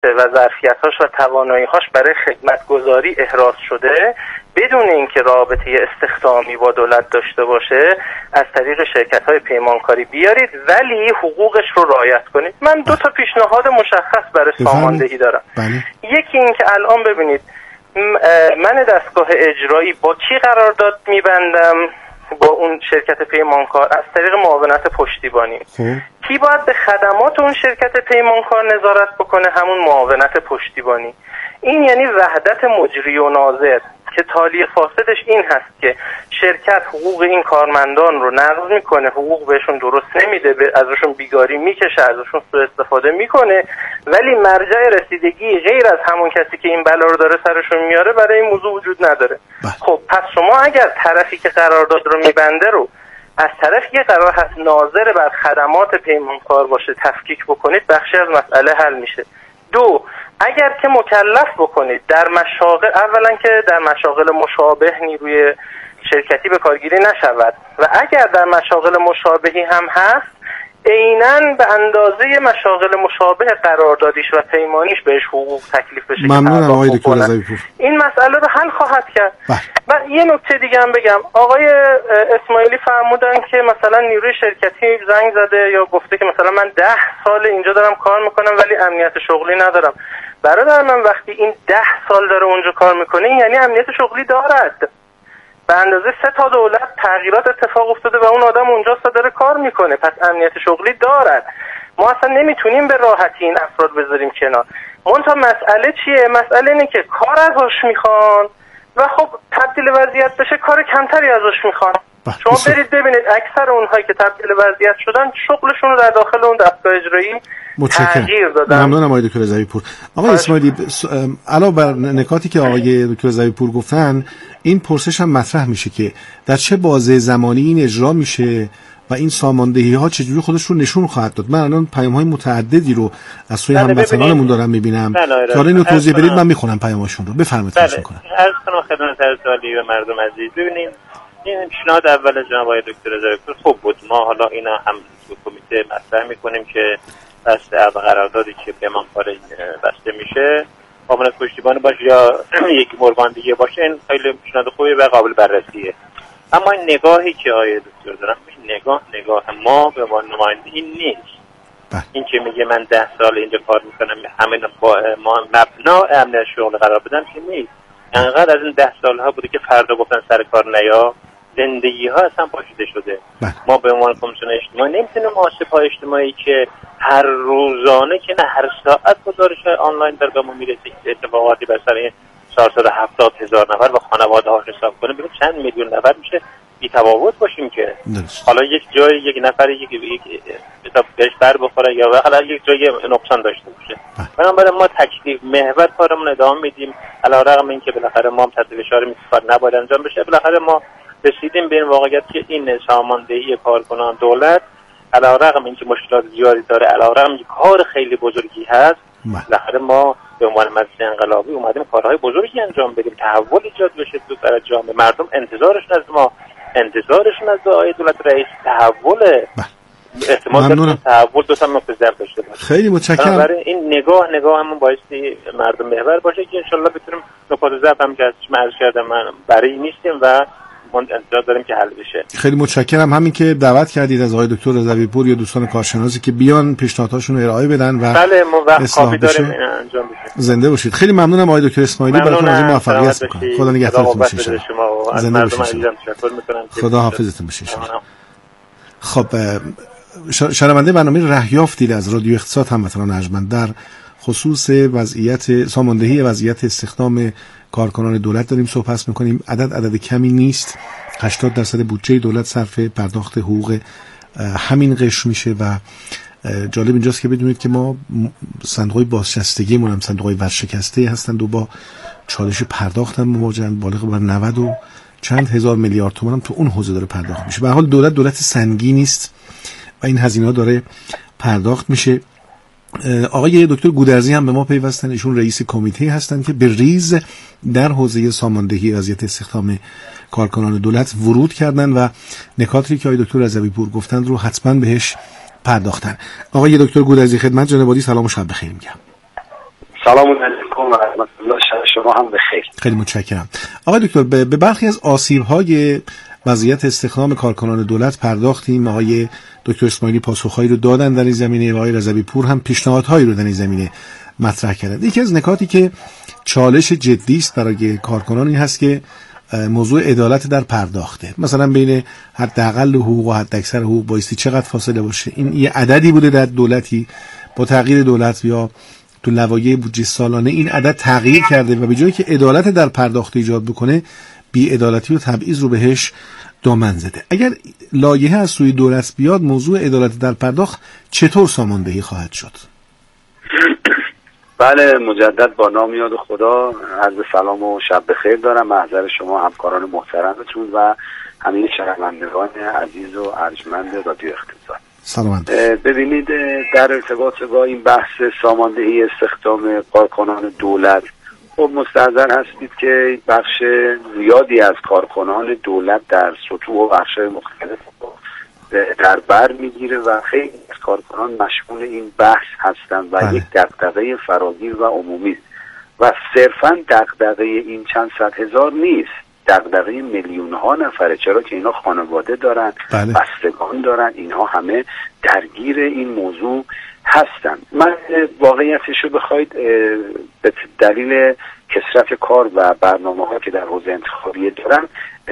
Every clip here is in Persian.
شناخته و ظرفیت‌هاش و توانایی‌هاش برای خدمتگزاری احراز شده بدون اینکه رابطه استخدامی با دولت داشته باشه از طریق شرکت‌های پیمانکاری بیارید، ولی حقوقش رو رعایت کنید. من 2 تا پیشنهاد مشخص برای ساماندهی دارم. یکی این که الان ببینید من دستگاه اجرایی با کی قرارداد میبندم؟ با اون شرکت پیمانکار از طریق معاونت پشتیبانی. کی باید به خدمات اون شرکت پیمانکار نظارت بکنه؟ همون معاونت پشتیبانی. این یعنی وحدت مجری و ناظر که تالی فاسدش این هست که شرکت حقوق این کارمندان رو نقض میکنه، حقوق بهشون درست نمیده، ازشون بیگاری میکشه، ازشون سوء استفاده میکنه، ولی مرجع رسیدگی غیر از همون کسی که این بلا رو داره سرشون میاره برای این موضوع وجود نداره. خب پس شما اگر طرفی که قرارداد رو میبنده رو از طرف یه قرار هست ناظر بر خدمات پیمانکار باشه تفکیک بکنید، بخشی از مسئله حل میشه. 2، اگر که مکلف بکنید در مشاغل، اولا که در مشاغل مشابه نیروی شرکتی به کارگیری نشود و اگر در مشاغل مشابهی هم هست عیناً به اندازه مشاغل مشابه قراردادیش و پیمانیش بهش حقوق تکلیف بشه. ممنونم آقای دکتر رضوی‌پور. این مسئله رو حل خواهد کرد. من یه نکته دیگه هم بگم. آقای اسماعیلی فرمودن که مثلا نیروی شرکتی زنگ زده یا گفته که مثلا من 10 سال اینجا دارم کار میکنم ولی امنیت شغلی ندارم. برادر من وقتی این 10 سال داره اونجا کار میکنه یعنی امنیت شغلی دارد. به اندازه 3 تا دولت تغییرات اتفاق افتاده و اون آدم اونجاست داره کار میکنه، پس امنیت شغلی دارد. ما اصلا نمیتونیم به راحتی این افراد بذاریم کنار. منتها مسئله چیه؟ مسئله اینه که کار ازش میخوان و خب تبدیل وضعیت بشه کار کمتری ازش میخوان. شما برید ببینید اکثر اونهایی که تبدیل وضعیت شدن شغلشون رو در داخل اون دستگاه اجرایی تغییر دادن. ممنونم آقای دکتر رضوی‌پور. آقای اسماعیلی علاوه بر نکاتی که آقای دکتر رضوی‌پور گفتن این پرسش هم مطرح میشه که در چه بازه زمانی این اجرا میشه و این ساماندهی ها چجوری خودش رو نشون خواهد داد. من الان پیام های متعددی رو از سوی هموطنانمون دارم میبینم که حالا اینو توضیح بدید من میخونم پیاماشون رو. بفرمایید. خواهش میکنم. عرض کنم خدمت عالی و مردم عزیز، ببینید این پیشنهاد اول جناب آقای دکتر رضوی‌پور خوب بود. ما حالا اینا هم تو کمیته مطرح میکنیم که بس قراردادی که پیمانکار بسته میشه معاونت پشتیبانی باشه یا یک مورگان دیگه باشه، این خیلی پیشنهاد خوبی و قابل بررسیه. اما این نگاهی که آقای دکتر دارن نگاه ما به عنوان نماینده این نیست. این که میگه من 10 سال اینجا کار میکنم همین با ما مبنا امنیت شغل قرار بدم که نیست. انقدر از این 10 سالها بوده که فردا گفتن سر کار نیا، زندگی ها اصلا پاشیده شده. ما به عنوان کمیسیون اجتماعی نمیتونیم محاسبه اجتماعی که هر روزانه که نه هر ساعت گزارش آنلاین در به ما میرسه که اتفاقاتی بر سر 470,000 نفر و خانواده ها حساب کنه ببین چند میلیون نفر میشه بی تفاوت باشیم که حالا یک جای یک نفر یک بهش بر بخوره یا حالا یک جای نقصان داشته باشه. بنابراین ما تکلیف محور کارمون ادامه میدیم علیرغم اینکه بالاخره ما هم تحت فشار کار نباید انجام بشه. بالاخره ما رسیدیم به این واقعیت که این ساماندهی کارکنان دولت علیرغم اینکه مشکلات زیادی داره، علیرغم اینکه کار خیلی بزرگی هست، بالاخره ما به عنوان مجلس انقلابی اومدیم کارهای بزرگی انجام بدیم، تحول ایجاد بشه تو برای جامعه. مردم انتظارشون از ما، انتظارشون از آقای دولت رئیس تحول، احتمال تحول دو تا نقطه ضعف داشته باشه. خیلی متشکرم. برای این نگاهمون بایستی مردم محور باشه که انشالله بتونیم نقاط ضعف هم که ازش عرض کردم من برای نیستیم و انتظار داریم که حل بشه. خیلی متشکرم. همین که دعوت کردید از آقای دکتر رضوی‌پور یا دوستان کارشناسی که بیان پیشنهادهاشون رو ارائه بدن و بله ما وقت کافی داریم انجام بشه. زنده باشید. خیلی ممنونم آقای دکتر اسماعیلی، براتون از موفقیت می‌کنم. خدا نگهدارتون باشه. زنده باشید. خدا حافظتون باشه. خب شنونده برنامه رهیافتی از رادیو اقتصاد هموطنان ارجمند در خصوص وضعیت ساماندهی وضعیت استخدام کارکنان دولت داریم صحبت میکنیم. عدد کمی نیست. 80% بودجه دولت صرف پرداخت حقوق همین قشر میشه و جالب اینجاست که بدونید که ما صندوق‌های بازنشستگی مون هم صندوق‌های ورشکسته هستند و با چالش پرداخت هم مواجهند. بالغ بر 90 و چند هزار میلیارد تومان هم تو اون حوزه داره پرداخت میشه. به هر حال دولت سنگینی است و این هزینه‌ها داره پرداخت میشه. آقای دکتر گودرزی هم به ما پیوستن. ایشون رئیس کمیته هستند که به ریز در حوزه ساماندهی وضعیت استخدام کارکنان دولت ورود کردن و نکاتی که آقای دکتر رضوی‌پور گفتند رو حتما بهش پرداختن. آقای دکتر گودرزی خدمت جناب عالی سلام و شب بخیر میگم. سلام علیکم و رحمت الله، شب شما هم بخیر. خیلی متشکرم. آقای دکتر، به برخی از آسیب‌های وضعیت استخدام کارکنان دولت پرداختیم. آقای دکتر اسماعیلی پاسخهایی رو دادن در این زمینه و آقای رضوی پور هم پیشنهادهایی رو در این زمینه مطرح کردند. یکی از نکاتی که چالش جدی است برای کارکنان این هست که موضوع عدالت در پرداخته، مثلا بین حداقل حقوق و حداکثر حقوق بایستی چقدر فاصله باشه. این یه عددی بوده در دولتی، با تغییر دولت یا تو لوایح بودجه سالانه این عدد تغییر کرده و به جایی که عدالت در پرداخت ایجاد بکنه، بی‌عدالتی و تبعیض رو بهش دامن زده. اگر لایحه از سوی دولت بیاد، موضوع عدالت در پرداخت چطور ساماندهی خواهد شد؟ بله، مجدد با نام یاد خدا عرض سلام و شب بخیر دارم. محضر شما همکاران محترمتون و همه شنوندگان عزیز و ارجمند رادیو اقتصاد. سلام. ببینید، در ارتباط با این بحث ساماندهی استخدام کارکنان دولت، خب مستحضر هستید که بخش زیادی از کارکنان دولت در سطوح و بخش‌های مختلف در بر میگیره و خیلی از کارکنان مشمول این بحث هستند و یک دغدغه فراگیر و عمومی است و صرفاً دغدغه این چند صد هزار نیست، دغدغه میلیون ها نفره، چرا که اینا خانواده دارن، بستگان دارن، اینها همه درگیر این موضوع هستن. من واقعیتشو بخواید به دلیل کثرت کار و برنامه‌ها که در حوزه انتخابی دارم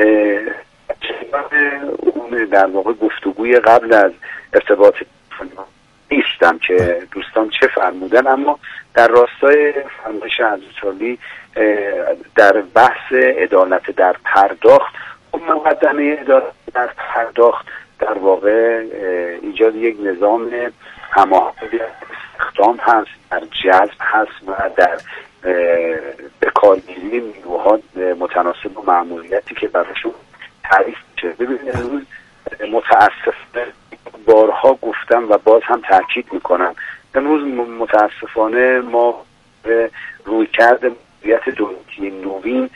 اون در واقع گفتگوی قبل از ارتباط نیستم که دوستان چه فرمودن، اما در راستای فرمایش حضرت در بحث عدالت در پرداخت، مقدمه عدالت در پرداخت در واقع ایجاد یک نظام هماهنگ استخدام هست، در جذب هست و در به کارگیری نیروها متناسب با مأموریتی که براشون تعریف میشه. ببینید، امروز متاسفانه بارها گفتم و باز هم تاکید میکنم، امروز متاسفانه ما رویکرد مدیریت دولتی نوین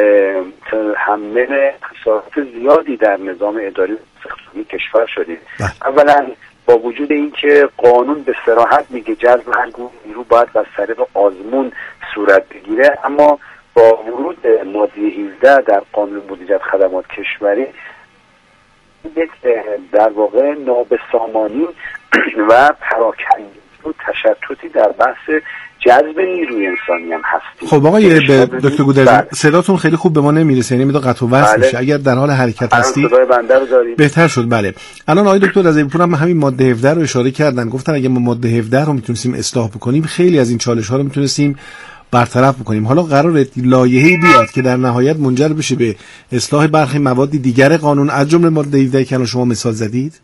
حمل خسارات زیادی در نظام اداری استخدامی کشور شدیم. اولا با وجود اینکه قانون به صراحت میگه جذب هر گونه نیرو باید از طریق آزمون صورت بگیره، اما با ورود ماده 17 در قانون مدیریت خدمات کشوری یک در واقع نابسامانی و پراکنده و تشتتی در بحث جذب نیروی انسانی هم هستیم. خب آقای دکتر گودرزی، صداتون خیلی خوب به ما نمیرسه، یعنی مقدار قطع و وصل میشه. اگر در حال حرکت هستی صدای بنده رو دارید بهتر شد. بله، الان آقای دکتر رضوی پور هم همین ماده 17 رو اشاره کردن، گفتن اگه ما ماده 17 رو میتونستیم اصلاح بکنیم، خیلی از این چالش ها رو میتونستیم برطرف بکنیم. حالا قراره لایحه‌ای بیاد که در نهایت منجر بشه به اصلاح برخی مواد دیگر قانون، از جمله ماده 17 که شما مثال زدید.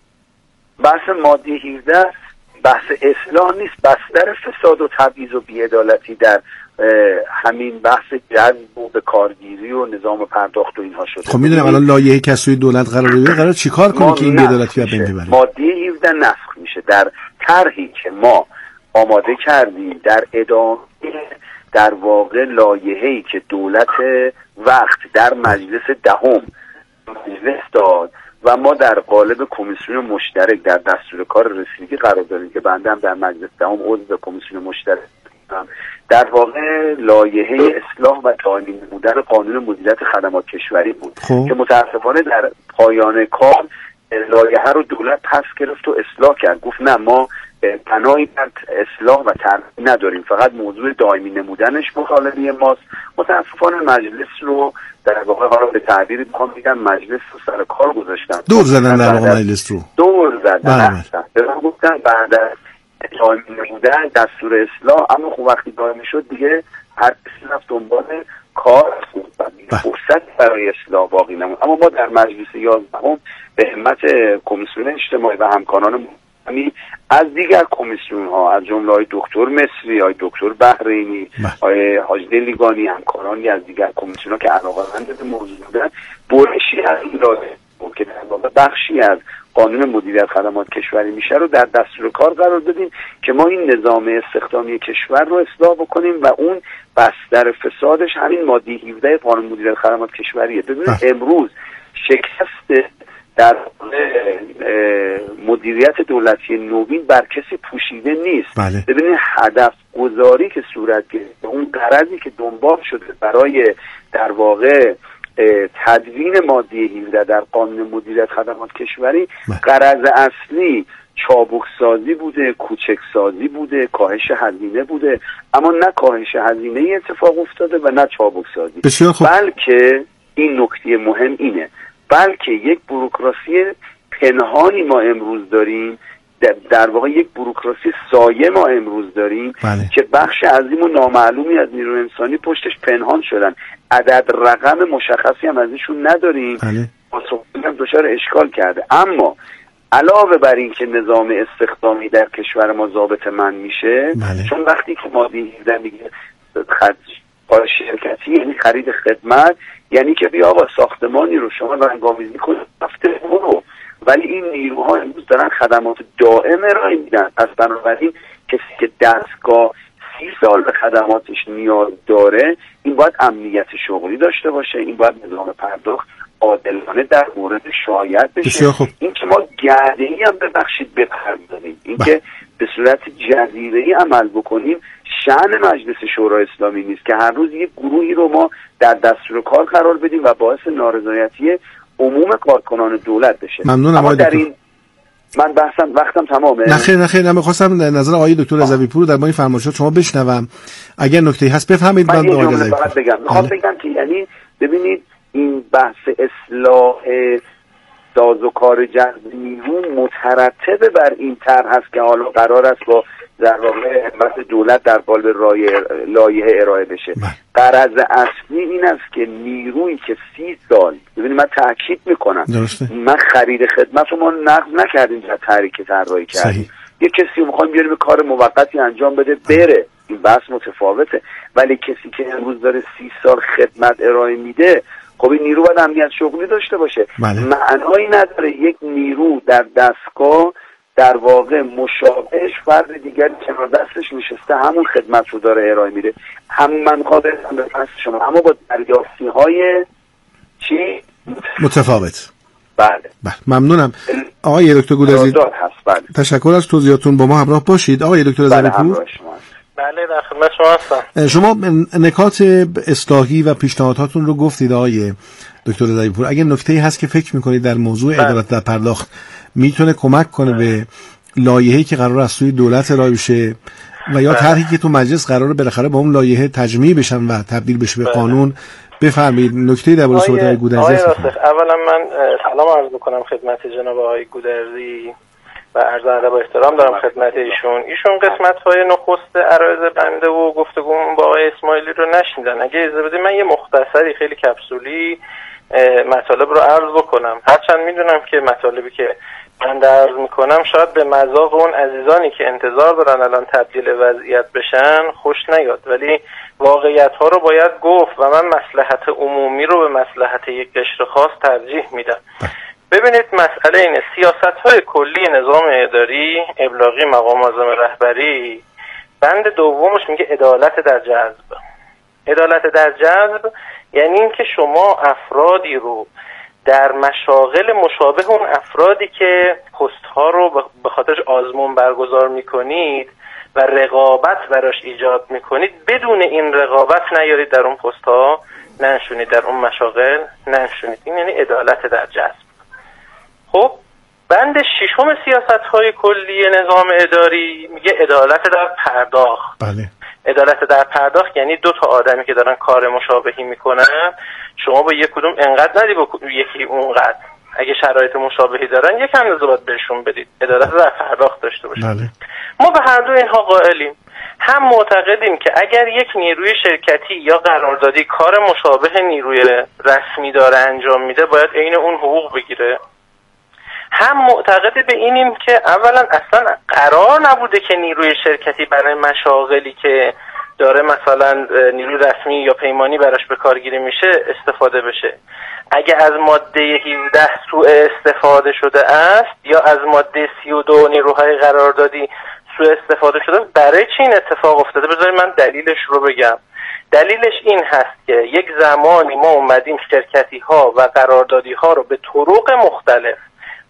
بحث ماده 17 بحث اصلاح نیست، بستر فساد و تبعیض و بی‌عدالتی در همین بحث جذب و به کارگیری و نظام پرداخت و اینها شده. خب میدونم الان لایحه‌ای که سوی دولت قرار چیکار کنه که این بی‌عدالتی رو بین ببره؟ ماده 17 نسخ میشه در طرحی که ما آماده کردیم در ادامه در واقع لایحه‌ای که دولت وقت در مجلس دهم مجلس داد و ما در قالب کمیسیون مشترک در دستور کار رسیدگی قرار دادیم که بنده هم در مجلس دهم عضو کمیسیون مشترک در واقع لایحه اصلاح و دائمی نمودن قانون مدیریت خدمات کشوری بود که متاسفانه در پایان کار لایحه رو دولت پس گرفت و اصلاح کرد، گفت نه ما بنایی بر اصلاح و ترمیم نداریم، فقط موضوع دائمی نمودنش مطالبه ماست. متاسفانه مجلس رو در واقع حالا به تعبیری میخوام بگم مجلس رو سر کار گذاشتن، دور زدن در واقع مجلس رو دور زدن به من گفتن بعد از دائمی نمودن دستور اصلاح، اما خب وقتی دائمی شد دیگه هر کسی رفت دنبال کار فرصت برای اصلاح باقی نموند. اما ما در مجلس 11 به همت کمیسیون اجتماعی و همکاران از دیگر کمیسیون ها از جمله های دکتر مصری، های دکتر بحرینی، های حاج لیگانی، همکارانی از دیگر کمیسیون ها که علاقه‌مند به موضوع بودن، برشی از این لایحه که در واقع بخشی از قانون مدیریت خدمات کشوری میشه رو در دستور کار قرار دادیم که ما این نظام استخدامی کشور رو اصلاح بکنیم و اون بستر فسادش همین ماده 17 قانون مدیریت خدمات کشوریه. ببینید امروز شکست در مدیریت دولتی نوین بر کسی پوشیده نیست. بله. ببینید هدف گذاری که صورت گرفته، اون غرضی که دنبال شده برای در واقع تدوین ماده 17 در قانون مدیریت خدمات کشوری، غرض اصلی چابک سازی بوده، کوچک سازی بوده، کاهش هزینه بوده، اما نه کاهش هزینه اتفاق افتاده و نه چابک سازی. بسیار خوب. بلکه این نکته مهم اینه، بلکه یک بوروکراسی پنهانی ما امروز داریم، در واقع یک بوروکراسی سایه ما امروز داریم. بله. که بخش عظیم و نامعلومی از نیروی انسانی پشتش پنهان شدن، عدد رقم مشخصی هم ازشون نداریم. بله. هم دچار اشکال کرده. اما علاوه بر این که نظام استخدامی در کشور ما ضابطه‌مند میشه، بله. چون وقتی که ماده 17 میگه کار شرکتی یعنی خرید خدمت، یعنی که بیا آقا ساختمانی رو شما رنگ‌آمیزی کنید هفته برو، ولی این نیروها امروز دارن خدمات دائم ارائه میدن. پس بنابراین کسی که دستگاه 30 سال به خدماتش نیاز داره، این باید امنیت شغلی داشته باشه، این باید نظام پرداخت عادلانه در مورد شایعه بشه. این که ما گرده‌ای هم ببخشید بپردازیم، این که به صورت جزیره‌ای عمل بکنیم، شأن مجلس شورای اسلامی نیست که هر روز یک گروهی رو ما در دستور کار قرار بدیم و باعث نارضایتی عموم کارکنان دولت بشه. ممنونم. اما در این من وقتم تمامه. نه خیر می‌خواستم نظر آقای دکتر رضوی پور در این فرمایشات شما بشنوم. اگر نکته‌ای هست بفرمایید. من آقای رضوی فقط بگم که یعنی ببینید این بحث اصلاح سازوکار جذب نیرو مترتب بر این طرح هست که حالا قرار است با در واقع همت دولت در قالب لایحه ارائه بشه. غرض اصلی این است که نیرویی که 30 سال، ببینید من تاکید میکنم، من خرید خدمت رو ما نقض نکردیم در طرحی که طراحی کردیم. یک کسی رو میخوایم بیاریم کار موقتی انجام بده بره، این بحث متفاوته. ولی کسی که امروز داره 30 سال خدمت ارائه میده، خب این نیرو باید امنیت شغلی داشته باشه. معنایی نداره یک نیرو در دستگاه در واقع مشابهش فرد دیگری کنار دستش نشسته همون خدمت رو داره ارائه میده. من قابل هم به پس شما، اما با دریافتی های چی؟ متفاوت. بله. ممنونم. آقای دکتر گودرزی تشکر از توضیحاتون. با ما همراه باشید. آقای دکتر رضوی پور. بله در خدمت شما هستم. شما نکات اصلاحی و پیشنهاداتون رو گفتید آقای دکتر رضوی پور. اگه نکته‌ای هست که فکر می‌کنید در موضوع عدالت در پرداخت میتونه کمک کنه به لایحه‌ای که قرار از سوی دولت ارائه بشه و یا طرحی که تو مجلس قراره بالاخره با اون لایحه تجمیع بشن و تبدیل بشه به قانون، بفرمایید. نکته‌ای در مورد صحبت آقای گودرزی هست؟ اولا من سلام عرض می‌کنم خدمت جناب آقای گودرزی و عرض ادب و احترام دارم خدمت ایشون قسمت‌های نخست عرایض بنده و گفتگوم با آقای اسماعیلی رو نشنیدن. اگه اجازه بدید من یه مختصری خیلی کپسولی مطالب رو عرض بکنم. هرچند میدونم که مطالبی که من عرض میکنم شاید به مذاق اون عزیزانی که انتظار دارن الان تبدیل وضعیت بشن خوش نیاد، ولی واقعیت ها رو باید گفت و من مصلحت عمومی رو به مصلحت یک قشر خاص ترجیح میدم. ببینید مسئله اینه، سیاست-های کلی نظام اداری، ابلاغی مقام معظم رهبری، بند دومش میگه عدالت در جذب. عدالت در جذب یعنی این که شما افرادی رو در مشاغل مشابه اون افرادی که پست‌ها رو به خاطرش آزمون برگزار میکنید و رقابت براش ایجاد میکنید، بدون این رقابت نیارید در اون پست‌ها ننشونید، در اون مشاغل ننشونید. این یعنی عدالت در جذب. خب بند ششم سیاست‌های کلی نظام اداری میگه عدالت در پرداخت. بله. عدالت در پرداخت یعنی 2 تا آدمی که دارن کار مشابهی میکنن، شما با یک کدوم انقدر ندی با یکی اونقدر. اگه شرایط مشابهی دارن یکم نسبت بهشون بدید. عدالت در پرداخت داشته باشید. بله. ما به هر دو اینها قائلیم. هم معتقدیم که اگر یک نیروی شرکتی یا قراردادی کار مشابه نیروی رسمی داره انجام میده، باید عین اون حقوق بگیره. هم معتقد به اینیم که اولا اصلا قرار نبوده که نیروی شرکتی برای مشاغلی که داره مثلا نیروی رسمی یا پیمانی براش به کار گیری میشه استفاده بشه. اگه از ماده 17 سوء استفاده شده است یا از ماده 32 نیروهای قراردادی سوء استفاده شده، برای چی این اتفاق افتاده؟ بذارید من دلیلش رو بگم. دلیلش این هست که یک زمانی ما اومدیم شرکتی ها و قراردادی ها رو به طرق مختلف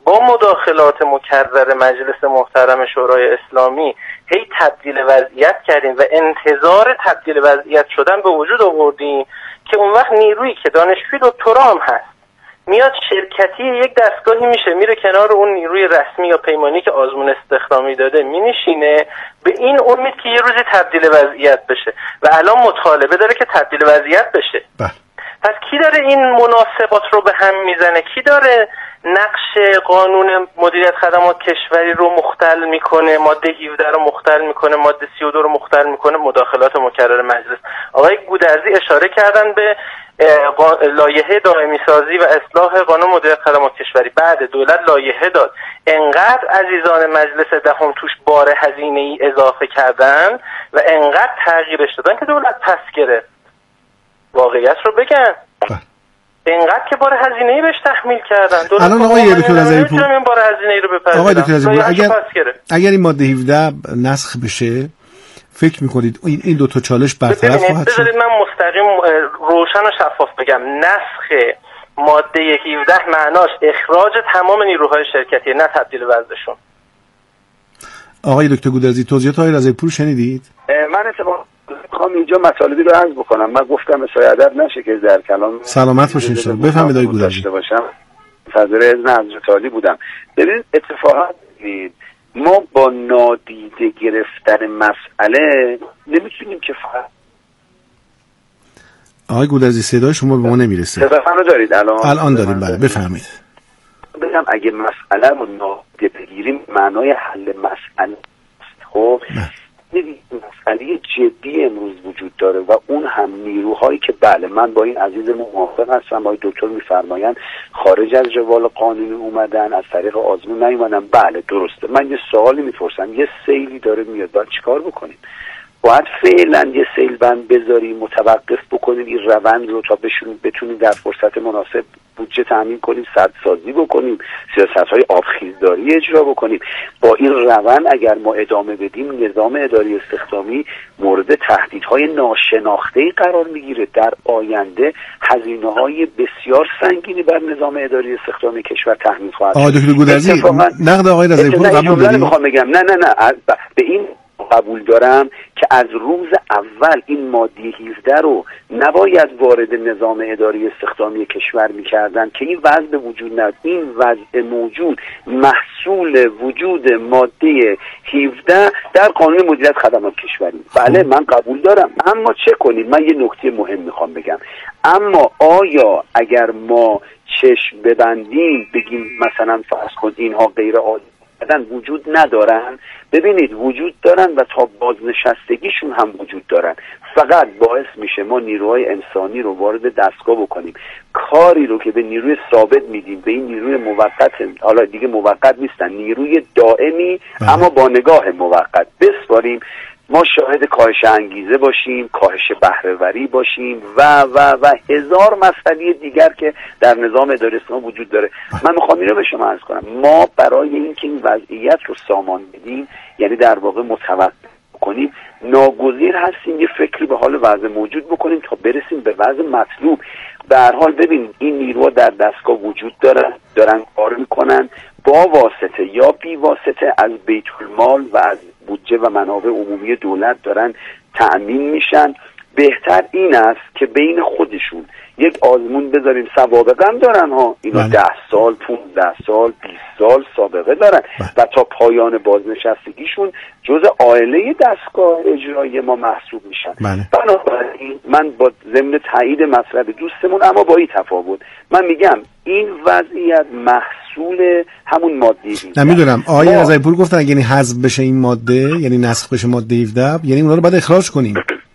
با مداخلات مکرر مجلس محترم شورای اسلامی هی تبدیل وضعیت کردیم و انتظار تبدیل وضعیت شدن به وجود آوردیم که اون وقت نیرویی که دانشجوی دکترا هم هست میاد شرکتی یک دستگاهی میشه، میره کنار اون نیروی رسمی یا پیمانی که آزمون استخدامی داده مینشینه به این امید که یه روزی تبدیل وضعیت بشه و الان مطالبه داره که تبدیل وضعیت بشه. پس کی داره این مناسبات رو به هم میزنه؟ کی داره نقش قانون مدیریت خدمات کشوری رو مختل میکنه، ماده 17 رو مختل میکنه، ماده 32 رو مختل میکنه؟ مداخلات مکرر مجلس. آقای گودرزی اشاره کردن به لایحه دائمی سازی و اصلاح قانون مدیریت خدمات کشوری. بعد دولت لایحه داد، انقدر عزیزان مجلس دهم توش بار هزینه ای اضافه کردن و انقدر تغییرش دادن که دولت پس گرفت. واقعیت رو بگن، اینقدر که بار هزینه‌ای بهش تحمیل کردن. الان آقای دکتر رضوی‌پور این بار هزینه‌ای رو بپذیرن. آقای دکتر رضوی‌پور اگر این ماده 17 نسخ بشه فکر می‌کنید این دو تا چالش برطرف خواهد شد؟ بذارید من مستقیم روشن و شفاف بگم. نسخ ماده 17 معناش اخراج تمام نیروهای شرکتی، نه تبدیل وضعشون. آقای دکتر گودرزی توضیحات آقای رضوی‌پور شنیدید؟ من اتفاقا میخوام اینجا مطالبی رو عرض بکنم. من گفتم به ادب نشه که در کلام سلامت باشین شما. بفهمید آقای گودرزی. باشم منتظر اذن حضرت عالی بودم. ببینید اتفاقا ما با نادیده گرفتن مسئله نمیتونیم که آقای گودرزی صدای شما به ما نمیرسه. صداتون دارید الان داریم. بله بفرمایید. بگم اگه مسئله رو نادیده بگیریم معنای حل مسئله خب مسئله جدی امروز وجود داره و اون هم نیروهایی که بله من با این عزیزمون موافق هستم، آقای دکتر میفرمایند خارج از روال قانونی اومدن، از طریق آزمون نیومدن. بله درسته. من یه سوالی میپرسم، یه سیلی داره میاد، باید چیکار بکنیم؟ باید فعلا یه سیل بند بذاریم، متوقف بکنیم این روند رو تا بتونیم در فرصت مناسب بودجه تامین کنیم، سدسازی بکنیم، سیاست‌های آبخیزداری اجرا بکنیم. با این روند اگر ما ادامه بدیم نظام اداری استخدامی مورد تهدیدهای ناشناخته‌ای قرار میگیره. در آینده هزینه‌های بسیار سنگینی بر نظام اداری استخدامی کشور تحمیل خواهد شد. آقای دکتر گودرزی نقد آقای رضوی‌پور قبول دارید؟ میخوام بگم نه به این قبول دارم که از روز اول این ماده 17 رو نباید وارد نظام اداری استخدامی کشور می‌کردن که این وضع به وجود نیاد. این وضع موجود محصول وجود ماده 17 در قانون مدیریت خدمات کشوری. بله من قبول دارم، اما چه کنیم؟ من یه نکته مهم میخوام بگم. اما آیا اگر ما چشم ببندیم بگیم مثلا فرض کن اینها غیر عادی وجود ندارن؟ ببینید وجود دارن و تا بازنشستگیشون هم وجود دارن. فقط باعث میشه ما نیروهای انسانی رو وارد دستگاه بکنیم، کاری رو که به نیروی ثابت میدیم به این نیروی موقت، حالا دیگه موقت نیستن، نیروی دائمی اما با نگاه موقت بسپاریم. ما شاهد کاهش انگیزه باشیم، کاهش بهره‌وری باشیم و هزار مسئله دیگر که در نظام اداری استخدام وجود داره. من میخوام اینو به شما عرض کنم، ما برای اینکه این وضعیت رو سامان بدیم، یعنی در واقع متوقف کنیم، ناگزیر هستیم یه فکری به حال وضع موجود بکنیم تا برسیم به وضع مطلوب. به هر حال ببینید این نیروها در دستگاه وجود دارن کار میکنن، با واسطه یا بی واسطه از بیت المال و از بودجه و منابع عمومی دولت دارن تأمین میشن. بهتر این است که بین خودشون یک آزمون بذاریم. سوابقه هم دارن ها اینا، 10 سال 15 سال 20 سال سابقه دارن و تا پایان بازنشستگیشون جزء عائله دستگاه اجرایی ما محسوب میشن. بنابراین من با ضمن تایید مطلب دوستمون اما با این تفاوت من میگم این وضعیت محصول همون ماده 17. نمیدونم آقای رضوی‌پور گفتن اگه یعنی حذف بشه این ماده، یعنی نسخ بشه ماده 17، یعنی اونا رو بعد اخراج کنیم.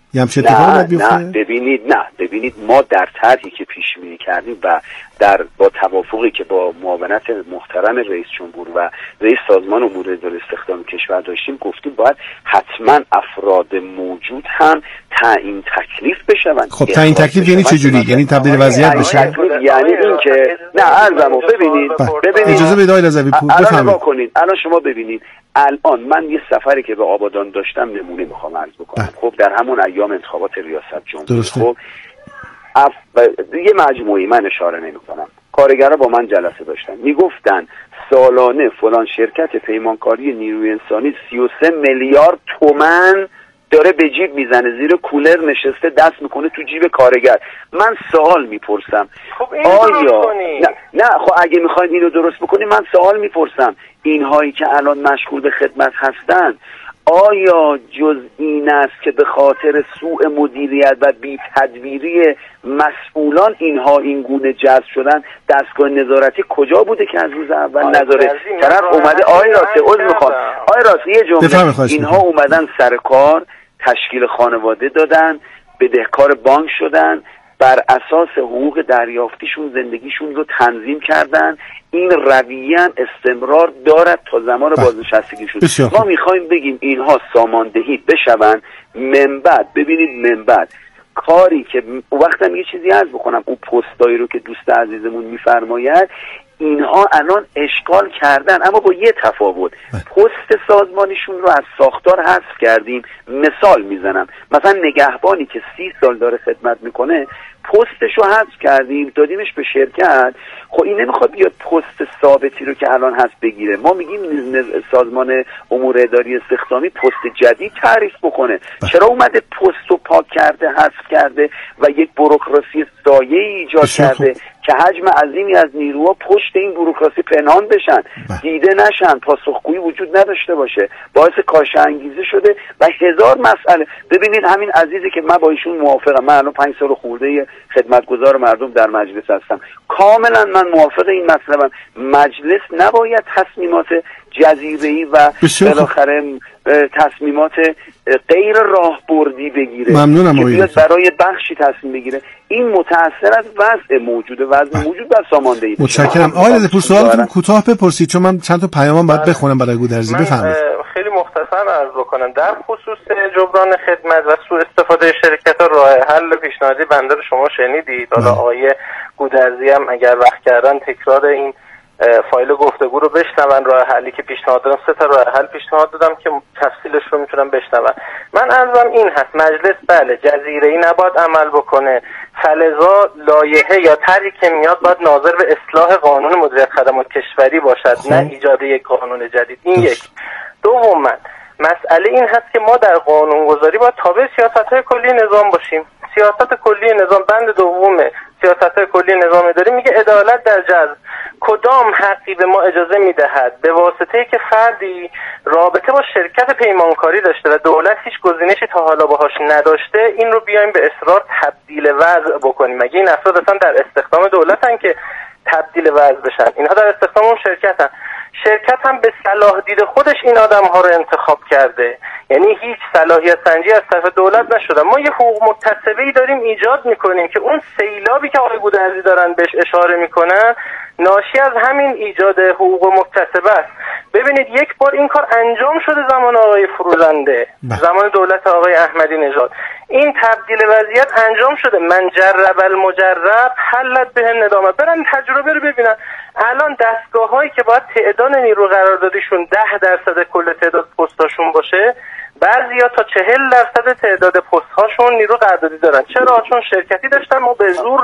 ببینید ما در طرحی که پیش بینی کردیم و با توافقی که با معاونت محترم رئیس جمهور و رئیس سازمان امور اداری استخدام کشور داشتیم، گفتیم باید حتما افراد موجود هم تعیین تکلیف بشوند. خب تعیین تکلیف یعنی چه جوری؟ یعنی تبدیل وضعیت بشه؟ یعنی این که نه ارزمو ببینید اجازه بدید آقای رضوی‌پور بفرمایید. الان شما ببینید، الان من یه سفری که به آبادان داشتم نمونه میخوام عرض بکنم. خب در همون ایام انتخابات ریاست جمهوری، خب یه مجموعی، من اشاره نمی‌کنم، کارگرها با من جلسه داشتن، میگفتن سالانه فلان شرکت پیمانکاری نیروی انسانی 33 میلیارد تومان داره به جیب میزنه، زیر کولر نشسته دست میکنه تو جیب کارگر. من سوال میپرسم آیا نه خب اگه میخواید اینو درست بکنی، من سوال میپرسم اینهایی که الان مشغول به خدمت هستن آیا جز این است که به خاطر سوء مدیریت و بی تدبیری مسئولان اینها این گونه جذب شدن؟ دستگاه نظارتی کجا بوده که از روز اول نظاره؟ طرف اومده یه جمله اینها اومدن سر کار، تشکیل خانواده دادن، بدهکار بانک شدن، بر اساس حقوق دریافتیشون زندگیشون رو تنظیم کردن. این رویه استمرار دارد تا زمان بازنشستگیشون. ما میخوایم بگیم اینها ساماندهی بشون. من بعد کاری که وقتم یه چیزی عرض بکنم، اون پستایی رو که دوست عزیزمون میفرماید اینها الان اشغال کردن، اما با یه تفاوت، پست سازمانیشون رو از ساختار حذف کردیم. مثال میزنم، مثلا نگهبانی که 30 سال داره خدمت میکنه پستش رو حذف کردیم دادیمش به شرکت. خب این نمیخواد بیاد پست ثابتی رو که الان هست بگیره. ما میگیم سازمان امور اداری استخدامی پست جدید تعریف بکنه. چرا اومده پست رو پاک کرده، حذف کرده و یک بوروکراسی سایه ایجاد کرده که حجم عظیمی از نیروها پشت این بوروکراسی پنهان بشن، دیده نشن، پاسخگویی وجود نداشته باشه، باعث کاهش انگیزه شده و هزار مسئله. ببینید همین عزیزی که من با ایشون موافقم، من الان 5 سال خورده خدمتگزار مردم در مجلس هستم، کاملا من موافق این مطلبم. مجلس نباید تصمیمات جزیره‌ای و بالاخره تصمیمات غیر راهبردی بگیره. ممنونم که بیاد برای بخشی تصمیم بگیره. این متأثر از وضع موجود و ساماندهی. متشکرم. آقای رضاپور سوالتون کوتاه بپرسید چون من چند تا پیامم باید بخونم برای گودرزی. بفرمایید. خیلی مختصر عرض بکنم. در خصوص جبران خدمت و سوء استفاده شرکت‌ها راه حل پیشنهادی بنده رو شما شنیدید. حالا آقای گودرزی هم اگر وقت کردن تکرار این فایل گفتگو رو بشنون. راه حلی که پیشنهاد دادم 3 تا راه حل پیشنهاد دادم که تفصیلش رو میتونم بشنون. من عرضم این هست، مجلس بله جزیره‌ای نباید عمل بکنه، فلزا لایحه یا طرحی که میاد باید ناظر به اصلاح قانون مدیریت خدمات کشوری باشد، نه ایجاد یک قانون جدید. این یک. دوما مسئله این هست که ما در قانونگذاری باید تابع سیاست‌های کلی نظام باشیم. سیاست کلی نظام بند دوم سیاست‌های کلی نظام اداری میگه عدالت در جذب. کدام حقی به ما اجازه میدهد به واسطه که فردی رابطه با شرکت پیمانکاری داشته و دولت هیچ گزینشی تا حالا باهاش نداشته این رو بیایم به اصرار تبدیل وضع بکنیم؟ مگه این افراد اصلا در استخدام دولتن که تبدیل وضع بشن؟ اینها در استخدام اون شرکتن. شرکت هم به صلاح دید خودش این آدم ها رو انتخاب کرده، یعنی هیچ صلاحیت سنجی از طرف دولت نشده. ما یه حقوق مکتسبه‌ای داریم ایجاد میکنیم که اون سیلابی که آقای گودرزی دارن بهش اشاره میکنن ناشی از همین ایجاد حقوق مکتسبه است. ببینید یک بار این کار انجام شده زمان آقای فروزنده، زمان دولت آقای احمدی نژاد این تبدیل وضعیت انجام شده. من جرب المجرب حلت به ندامت. برن تجربه رو ببینن. الان دستگاه هایی که باید تعداد نیرو قراردادیشون 10% کل تعداد پستاشون باشه، بعضیا تا 40% تعداد پست هاشون نیرو قراردادی دارن. چرا؟ چون شرکتی داشتن ما به زور.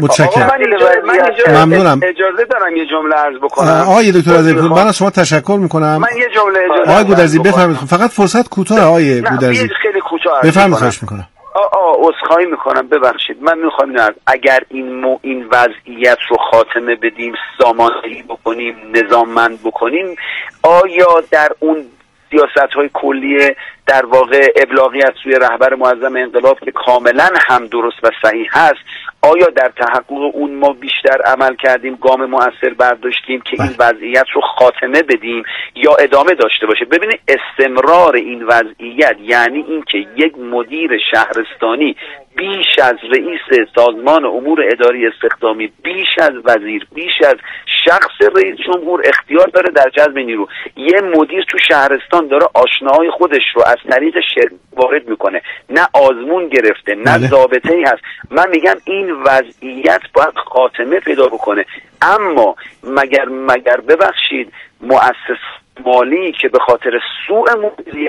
ممنونم. اجازه دارم یه جمله عرض بکنم. آقای دکتر رضاپور من از شما تشکر میکنم. من یه جمله اجازه. آقای گودرزی بفرمایید. فقط فرصت کوتاه آقای گودرزی. خیلی کوتاه. بفرمایید. خواهش میکنم. عذرخواهی میکنم، ببخشید. من میخوام اگر این وضعیت رو خاتمه بدیم، ساماندهی بکنیم، نظاممند بکنیم، آیا در اون سیاست‌های کلیه در واقع ابلاغی از سوی رهبر معظم انقلاب که کاملا هم درست و صحیح هست، آیا در تحقق اون ما بیشتر عمل کردیم، گام مؤثر برداشتیم که این وضعیت رو خاتمه بدیم یا ادامه داشته باشه؟ ببینید استمرار این وضعیت یعنی این که یک مدیر شهرستانی بیش از رئیس سازمان امور اداری استخدامی، بیش از وزیر، بیش از شخص رئیس جمهور اختیار داره در جذب نیرو. یه مدیر تو شهرستان داره آشناهای خودش رو از طریق شرکت وارد میکنه، نه آزمون گرفته، نه ضابطه‌ای هست. من میگم این وضعیت باید خاتمه پیدا بکنه. اما مگر ببخشید مؤسس مالی که به خاطر سوء مدیریت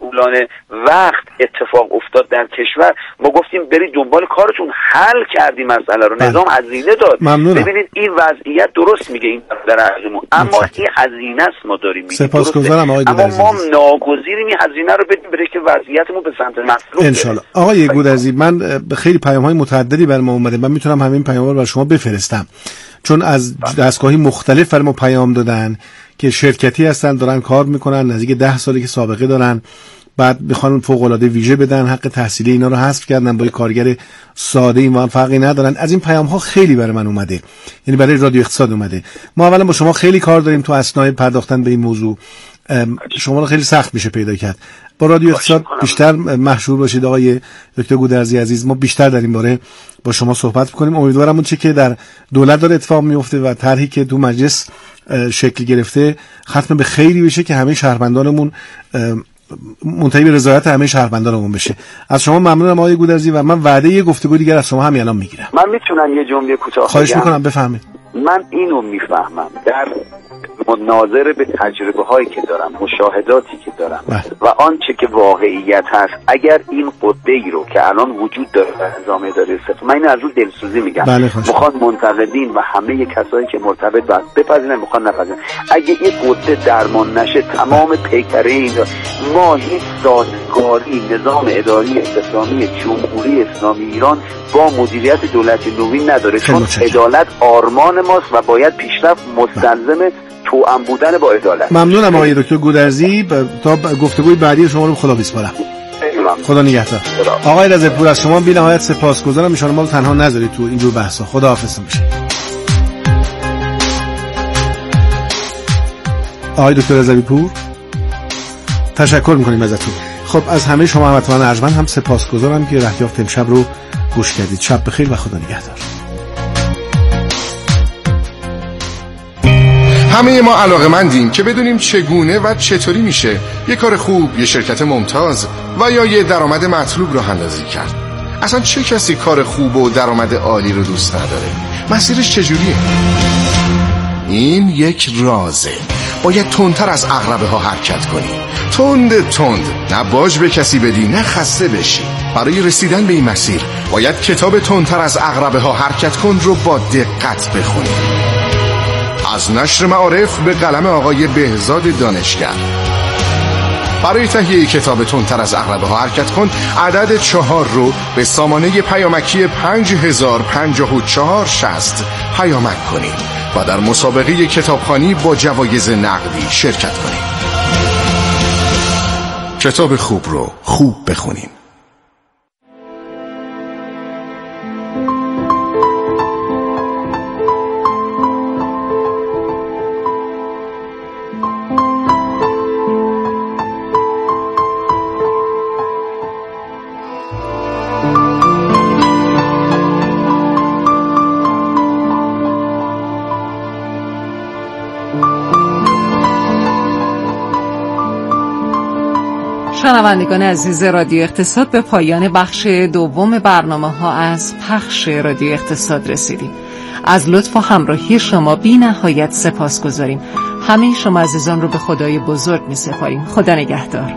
مسئولان وقت اتفاق افتاد در کشور، ما گفتیم برید دنبال کارتون، حل کردیم مسئله رو، نظام هزینه داد. ببینید این وضعیت درست میگه این در عرضمون، اما این هزینه است ما داریم میگیم. سپاسگزارم آقای گودرزی. اما ما ناگزیریم این هزینه رو بدیم برای که وضعیتمون به سمت مطلوب ان شاء الله. آقای گودرزی، من خیلی پیام‌های متعددی برام اومده، من میتونم همین پیام‌ها رو برای شما بفرستم، چون از دستگاهی مختلف برای ما پیام دادن که شرکتی هستن دارن کار میکنن، نزدیک 10 سالی که سابقه دارن، بعد میخوان فوق‌العاده ویژه بدن، حق تحصیلی اینا رو حذف کردن، با کارگر ساده این فرقی ندارن. از این پیام ها خیلی برای من اومده، یعنی برای رادیو اقتصاد اومده. ما اولا با شما خیلی کار داریم تو اثنای پرداختن به این موضوع، شما رو خیلی سخت میشه پیدا کرد. با رادیو اقتصاد بیشتر مشهور باشید آقای دکتر گودرزی عزیز، ما بیشتر در این باره با شما صحبت کنیم. امیدوارم اون چه که در دولت داره اتفاق میفته و طرحی که تو مجلس شکل گرفته ختم به خیری بشه که همه شهروندانمون منتهی به رضایت همه شهروندانمون بشه. از شما ممنونم آقای گودرزی و من وعده یه گفتگو دیگر از شما همین الان میگیرم. من میتونم یه جمله کوتاه خواهش میکنم بفهمید. من اینو میفهمم در ناظر به تجربه هایی که دارم، مشاهداتی که دارم و آنچه که واقعیت هست، اگر این قده ای رو که الان وجود داره در نظام اداری صفر، من اینو از اون دلسوزی میگم، میخوان منتقدین و همه کسایی که مرتبط بس بپذیرن، میخوان نپذیرن، اگه این قده درمان نشه تمام پیکره این ما هیچ سازگاری نظام اداری اسلامی جمهوری اسلامی ایران با مدیریت دولت نوین نداره، چون عدالت آرمان ماست و باید پیشرفت مستلزم توأم بودن با عدالت. ممنونم آقای دکتر گودرزی، تا گفتگوی بعدی شما رو خدا بسپارم. خدا نگهدار. آقای رضوی‌پور از شما بی‌نهایت سپاسگزارم، ان شاءالله ما رو تنها نذارید تو اینجور بحثا. خدا حافظ میشه. آقای دکتر رضوی‌پور تشکر می‌کنیم ازتون. خب از همه شما هموطنان ارجمند هم سپاسگزارم که رهیافت امشب رو گوش کردید. شب بخیر و خدا نگهدار. همه ما علاقه‌مندیم که بدونیم چگونه و چطوری میشه یه کار خوب، یه شرکت ممتاز و یا یه درآمد مطلوب راه اندازی کرد. اصلا چه کسی کار خوب و درآمد عالی رو دوست نداره؟ مسیرش چجوریه؟ این یک رازه. باید تندتر از عقربه ها حرکت کنی، تند، نه باج به کسی بدی نه خسته بشی. برای رسیدن به این مسیر باید کتاب تندتر از عقربه ها حرکت کن رو با دقت بخونی. از نشر معارف به قلم آقای بهزاد دانشگر. برای تهیه کتاب تندتر از عقربه ها حرکت کن عدد 4 رو به سامانه پیامکی 505460 پیامک کنید و در مسابقه کتابخوانی با جوایز نقدی شرکت کنید. کتاب خوب رو خوب بخونین. شنوندگان عزیز رادیو اقتصاد، به پایان بخش دوم برنامه ها از پخش رادیو اقتصاد رسیدیم. از لطف و همراهی شما بی نهایت سپاس گذاریم. همه شما عزیزان رو به خدای بزرگ می سپاریم. خدا نگهدار.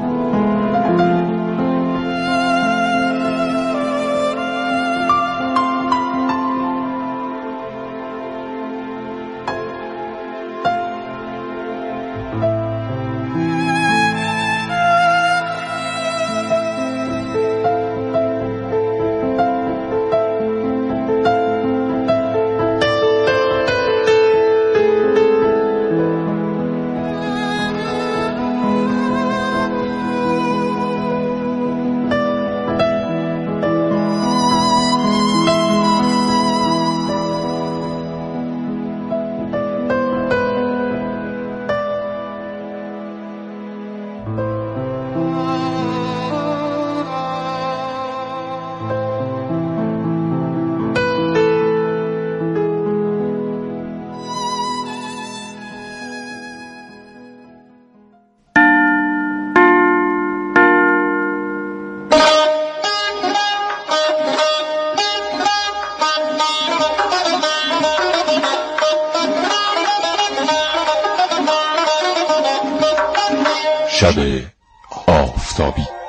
شب آفتاب. بازتابی.